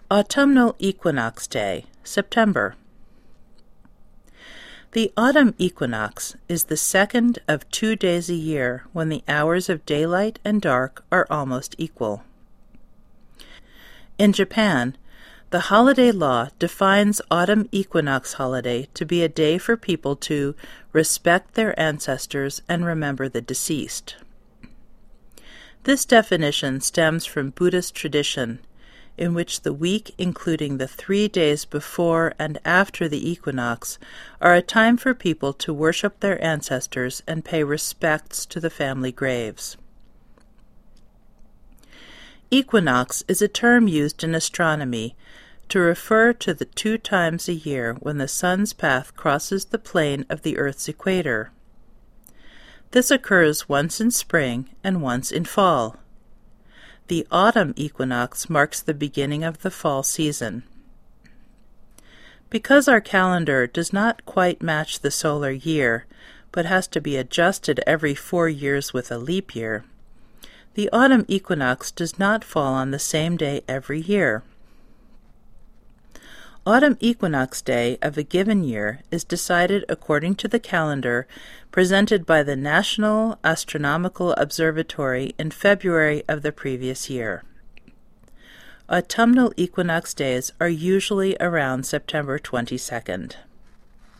Autumnal Equinox Day, September. The autumn equinox is the second of 2 days a year when the hours of daylight and dark are almost equal. In Japan, the holiday law defines autumn equinox holiday to be a day for people to respect their ancestors and remember the deceased. This definition stems from Buddhist tradition, in which the week including the 3 days before and after the equinox are a time for people to worship their ancestors and pay respects to the family graves. Equinox is a term used in astronomy to refer to the 2 times a year when the sun's path crosses the plane of the Earth's equator. This occurs once in spring and once in fall. The autumn equinox marks the beginning of the fall season. Because our calendar does not quite match the solar year, but has to be adjusted every 4 years with a leap year, the autumn equinox does not fall on the same day every year. Autumn equinox day of a given year is decided according to the calendar presented by the National Astronomical Observatory in February of the previous year. Autumnal equinox days are usually around September 22nd.